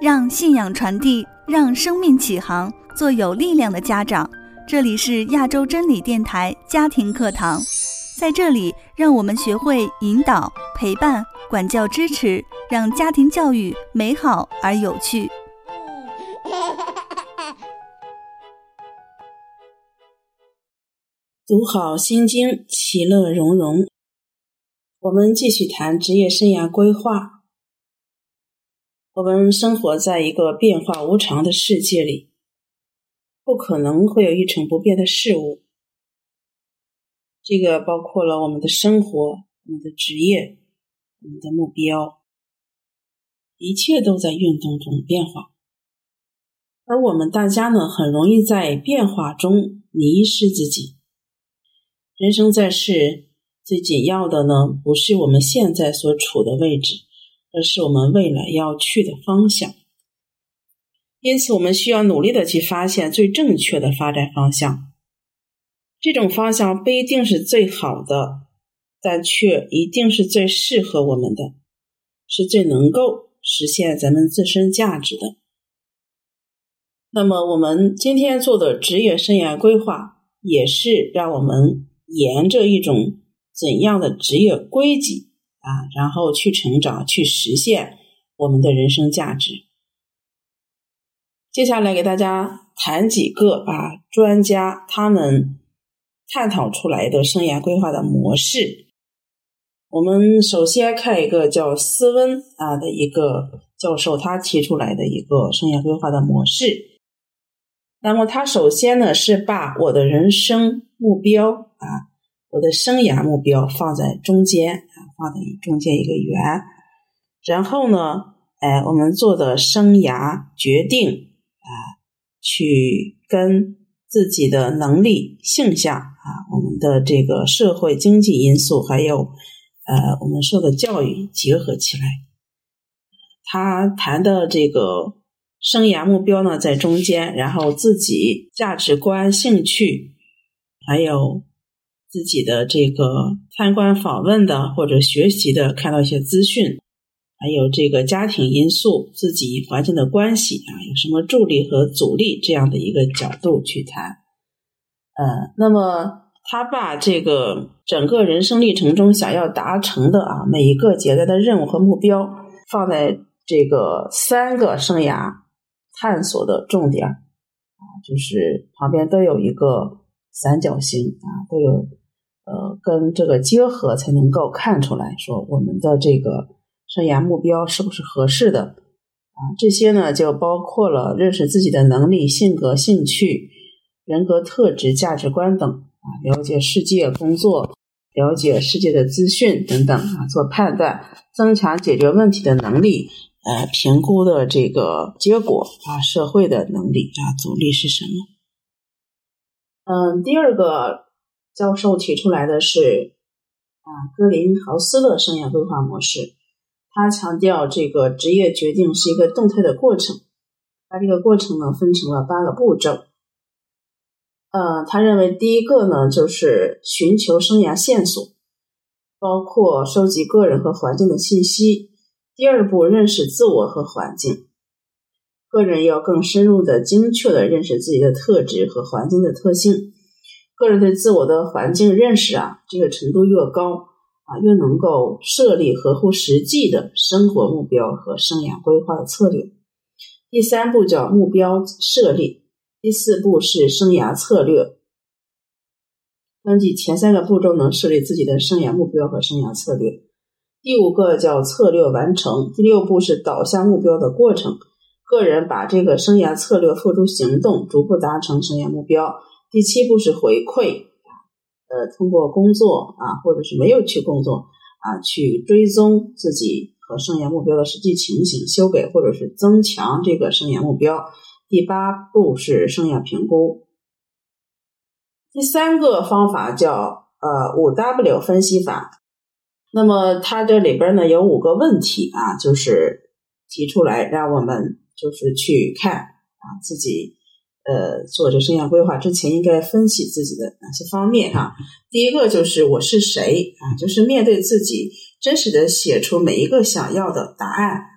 让信仰传递，让生命启航，做有力量的家长。这里是亚洲真理电台家庭课堂，在这里让我们学会引导、陪伴、管教、支持，让家庭教育美好而有趣。 读好心经，其乐融融。我们继续谈职业生涯规划。我们生活在一个变化无常的世界里，不可能会有一成不变的事物。这个包括了我们的生活、我们的职业、我们的目标，一切都在运动中变化。而我们大家呢，很容易在变化中迷失自己。人生在世，最紧要的呢，不是我们现在所处的位置，而是我们未来要去的方向。因此我们需要努力的去发现最正确的发展方向。这种方向不一定是最好的，但却一定是最适合我们的，是最能够实现咱们自身价值的。那么我们今天做的职业生涯规划，也是让我们沿着一种怎样的职业轨迹然后去成长，去实现我们的人生价值。接下来给大家谈几个专家他们探讨出来的生涯规划的模式。我们首先看一个叫斯温的一个教授，他提出来的一个生涯规划的模式。那么他首先呢，是把我的人生目标我的生涯目标放在中间放在中间一个圆。然后呢我们做的生涯决定去跟自己的能力、性向我们的这个社会经济因素，还有我们受的教育结合起来。他谈的这个生涯目标呢在中间，然后自己价值观、兴趣，还有自己的这个参观访问的或者学习的看到一些资讯，还有这个家庭因素、自己环境的关系有什么助力和阻力，这样的一个角度去谈。那么他把这个整个人生历程中想要达成的每一个阶段的任务和目标放在这个3个生涯探索的重点就是旁边都有一个三角形都有跟这个结合，才能够看出来说我们的这个生涯目标是不是合适的这些呢就包括了认识自己的能力、性格、兴趣、人格特质、价值观等了解世界、工作，了解世界的资讯等等做判断，增强解决问题的能力，评估的这个结果社会的能力阻力是什么。第二个教授提出来的是格林豪斯的生涯规划模式。他强调这个职业决定是一个动态的过程，把这个过程呢分成了8个步骤。他认为第一个呢就是寻求生涯线索，包括收集个人和环境的信息。第二步，认识自我和环境。个人要更深入的、精确的认识自己的特质和环境的特性。个人对自我的环境认识这个程度越高越能够设立合乎实际的生活目标和生涯规划的策略。第3步叫目标设立。第4步是生涯策略。根据前3个步骤能设立自己的生涯目标和生涯策略。第5个叫策略完成。第6步是导向目标的过程，个人把这个生涯策略付诸行动，逐步达成生涯目标。第7步是回馈，通过工作或者是没有去工作去追踪自己和生涯目标的实际情形，修改或者是增强这个生涯目标。第8步是生涯评估。第3个方法叫5W 分析法。那么它这里边呢有5个问题就是提出来让我们就是去看自己做这生涯规划之前应该分析自己的哪些方面第一个就是我是谁就是面对自己真实的写出每一个想要的答案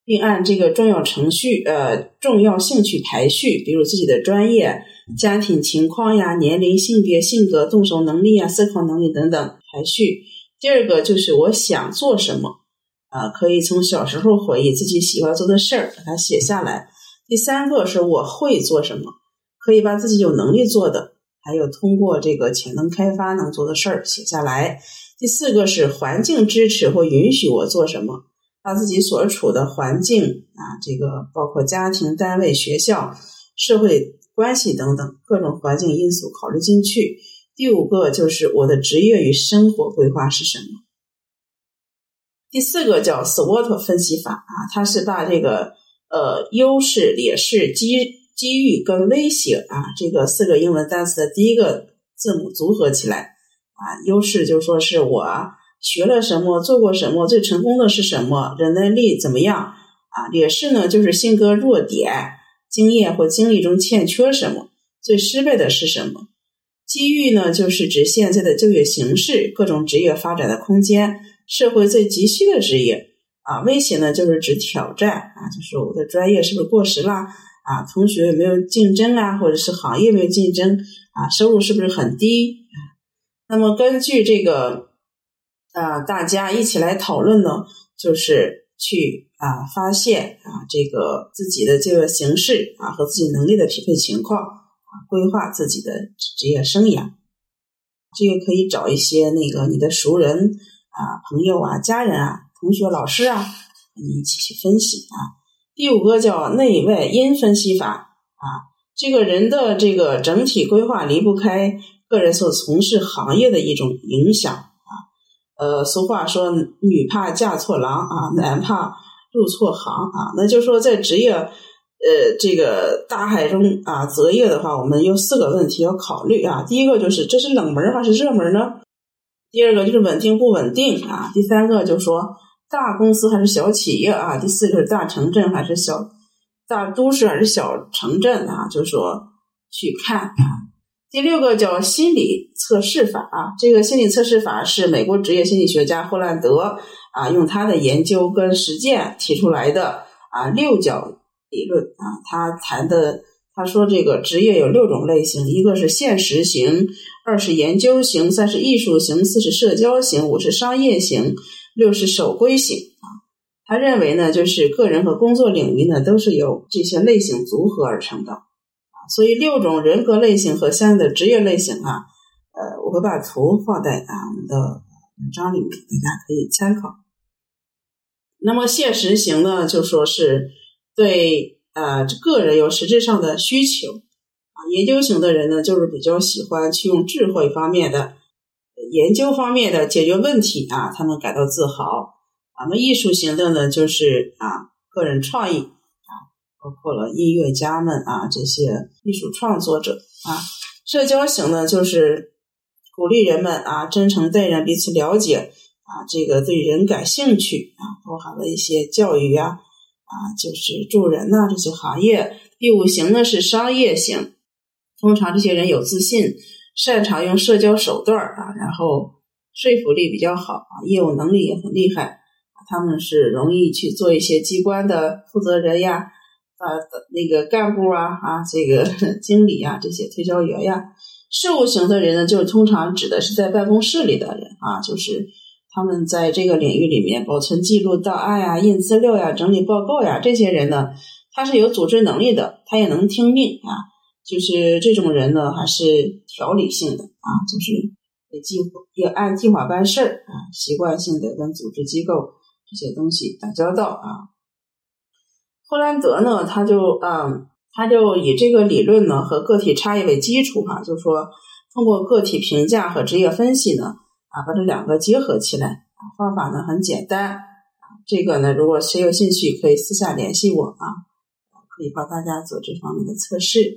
并按这个重要兴趣排序，比如自己的专业、家庭情况呀、年龄、性别、性格、动手能力呀、思考能力等等排序。第二个就是我想做什么可以从小时候回忆自己喜欢做的事儿，把它写下来。第三个是我会做什么，可以把自己有能力做的，还有通过这个潜能开发能做的事儿写下来。第四个是环境支持或允许我做什么，把自己所处的环境这个包括家庭、单位、学校、社会关系等等各种环境因素考虑进去。第五个就是我的职业与生活规划是什么。第四个叫 SWOT 分析法它是把这个优势、劣势、机遇跟威胁这个四个英文单词的第一个字母组合起来优势就说是我学了什么，做过什么，最成功的是什么，忍耐力怎么样劣势呢就是性格弱点，经验或经历中欠缺什么，最失败的是什么。机遇呢就是指现在的就业形势，各种职业发展的空间，社会最急需的职业威胁呢就是指挑战就是我的专业是不是过时啦同学有没有竞争或者是行业有没有竞争收入是不是很低那么根据这个大家一起来讨论呢，就是去发现这个自己的就业形势和自己能力的匹配情况规划自己的职业生涯。这个可以找一些你的熟人朋友家人同学、老师你一起去分析第五个叫内外因分析法这个人的这个整体规划离不开个人所从事行业的一种影响俗话说女怕嫁错郎男怕入错行那就是说在职业这个大海中择业的话，我们有4个问题要考虑第一个就是这是冷门还是热门呢？第二个就是稳定不稳定第三个就是说大公司还是小企业第四个是大城镇还是大都市还是小城镇就是说去看第六个叫心理测试法这个心理测试法是美国职业心理学家霍兰德用他的研究跟实践提出来的6角理论他说这个职业有6种类型，一个是现实型，2是研究型，3是艺术型，4是社交型，5是商业型，6是守规型他认为呢就是个人和工作领域呢都是由这些类型组合而成的所以6种人格类型和相应的职业类型我会把图放在我们的文章里面，大家可以参考。那么现实型呢就说是对个人有实质上的需求研究型的人呢就是比较喜欢去用智慧方面的研究方面的解决问题他们感到自豪那么艺术型的呢就是个人创意包括了音乐家们这些艺术创作者社交型呢就是鼓励人们真诚待人，彼此了解这个对人感兴趣包含了一些教育就是助人这些行业。第5型呢是商业型，通常这些人有自信，擅长用社交手段然后说服力比较好业务能力也很厉害他们是容易去做一些机关的负责人那个干部这个经理这些推销员事务型的人呢就通常指的是在办公室里的人就是他们在这个领域里面保存记录档案印资料整理报告这些人呢他是有组织能力的，他也能听命就是这种人呢还是条理性的就是也按计划办事儿习惯性的跟组织机构这些东西打交道霍兰德呢他就以这个理论呢和个体差异为基础就是说通过个体评价和职业分析呢把这2个结合起来方法呢很简单这个呢如果谁有兴趣可以私下联系我可以帮大家做这方面的测试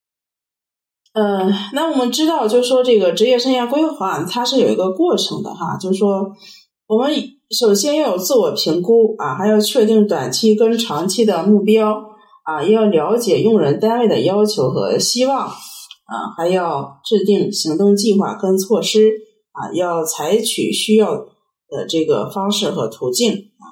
那我们知道就是说这个职业生涯规划它是有一个过程的就是说我们首先要有自我评估还要确定短期跟长期的目标也要了解用人单位的要求和希望还要制定行动计划跟措施要采取需要的这个方式和途径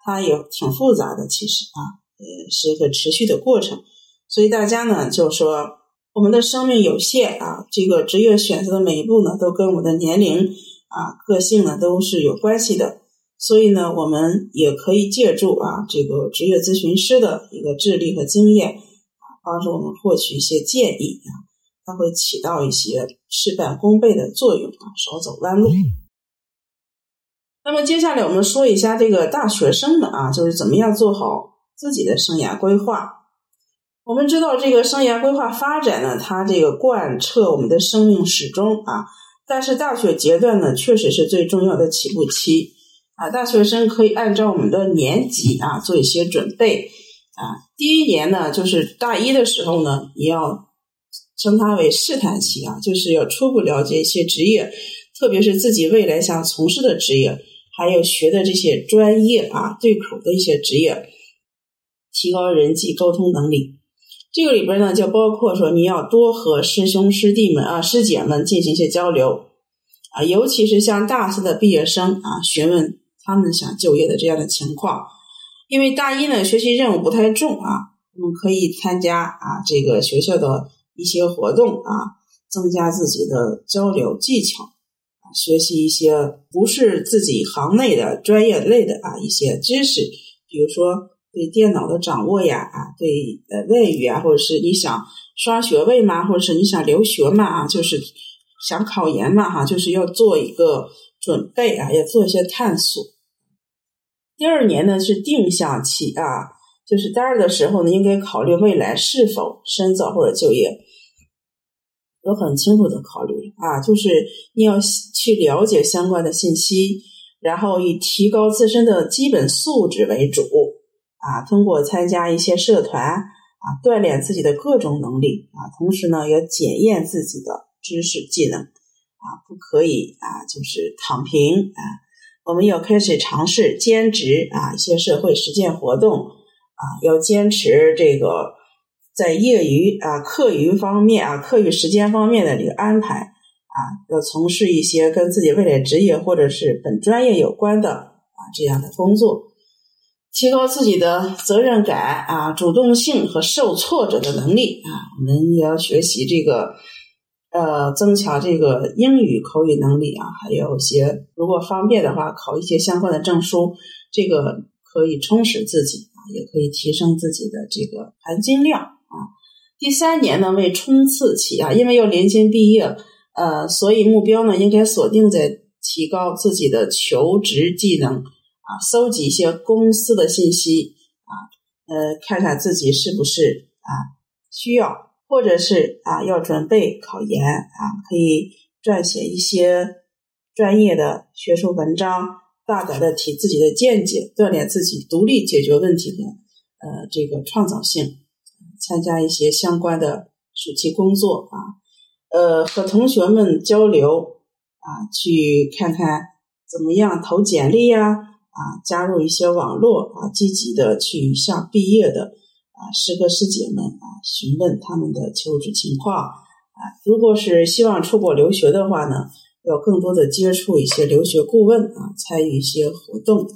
它也挺复杂的，其实是一个持续的过程。所以大家呢就说我们的生命有限这个职业选择的每一步呢都跟我们的年龄个性呢都是有关系的。所以呢我们也可以借助这个职业咨询师的一个智力和经验帮助我们获取一些建议它会起到一些事半功倍的作用少走弯路。那么接下来我们说一下这个大学生们就是怎么样做好自己的生涯规划。我们知道这个生涯规划发展呢，它这个贯彻我们的生命始终但是大学阶段呢确实是最重要的起步期大学生可以按照我们的年级做一些准备第一年呢就是大一的时候呢，你要称它为试探期就是要初步了解一些职业，特别是自己未来想从事的职业，还有学的这些专业对口的一些职业，提高人际沟通能力。这个里边呢就包括说你要多和师兄师弟们师姐们进行一些交流尤其是像大四的毕业生询问他们想就业的这样的情况。因为大一呢学习任务不太重我们可以参加这个学校的一些活动增加自己的交流技巧学习一些不是自己行内的专业类的一些知识，比如说对电脑的掌握呀对外语或者是你想双学位嘛，或者是你想留学嘛就是想考研嘛就是要做一个准备要做一些探索。第二年呢是定向期就是大二的时候呢应该考虑未来是否深造或者就业，有很清楚的考虑就是你要去了解相关的信息，然后以提高自身的基本素质为主通过参加一些社团锻炼自己的各种能力同时呢要检验自己的知识技能不可以就是躺平我们要开始尝试兼职一些社会实践活动要坚持这个在业余课余方面课余时间方面的这个安排要从事一些跟自己未来职业或者是本专业有关的这样的工作，提高自己的责任感主动性和受挫折的能力我们也要学习这个增强这个英语口语能力还有一些如果方便的话考一些相关的证书，这个可以充实自己也可以提升自己的这个含金量第三年呢为冲刺期因为要临近毕业所以目标呢应该锁定在提高自己的求职技能搜集一些公司的信息看看自己是不是需要，或者是要准备考研可以撰写一些专业的学术文章，大胆的提自己的见解，锻炼自己独立解决问题的这个创造性，参加一些相关的暑期工作和同学们交流去看看怎么样投简历加入一些网络积极的去向毕业的师哥师姐们询问他们的求职情况如果是希望出国留学的话呢，要更多的接触一些留学顾问参与一些活动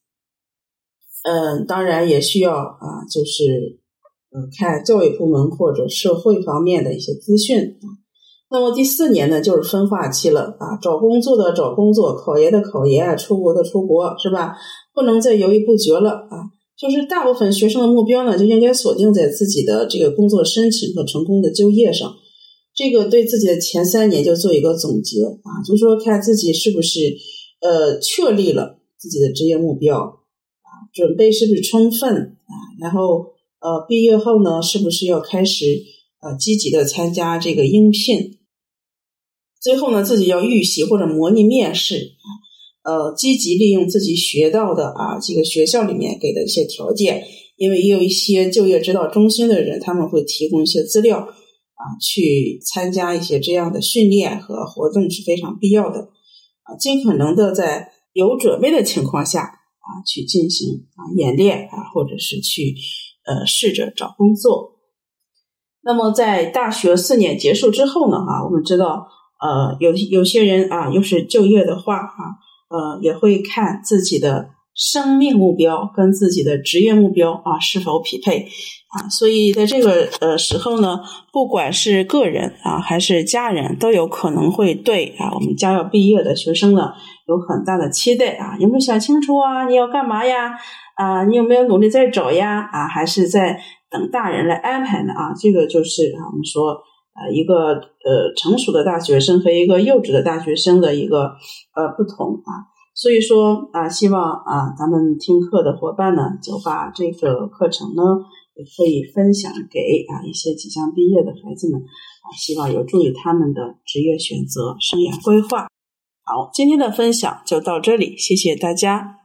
当然也需要就是看教育部门或者社会方面的一些资讯那么第四年呢就是分化期了找工作的找工作，考研的考研，出国的出国，是吧？不能再犹豫不决了就是大部分学生的目标呢就应该锁定在自己的这个工作申请和成功的就业上，这个对自己的前3年就做一个总结就是说看自己是不是确立了自己的职业目标准备是不是充分然后毕业后呢是不是要开始积极的参加这个应聘，最后呢自己要预习或者模拟面试积极利用自己学到的这个学校里面给的一些条件，因为也有一些就业指导中心的人他们会提供一些资料去参加一些这样的训练和活动是非常必要的尽可能的在有准备的情况下去进行演练或者是去试着找工作。那么在大学4年结束之后呢我们知道有些人又是就业的话也会看自己的生命目标跟自己的职业目标啊是否匹配啊。所以在这个时候呢，不管是个人啊还是家人，都有可能会对我们将要毕业的学生呢有很大的期待啊。有没有想清楚啊？你要干嘛呀？你有没有努力在找呀？还是在等大人来安排呢？这个就是我们说一个成熟的大学生和一个幼稚的大学生的一个不同啊。所以说希望咱们听课的伙伴呢，就把这个课程呢也可以分享给一些即将毕业的孩子们希望有助于他们的职业选择、生涯规划。好，今天的分享就到这里，谢谢大家。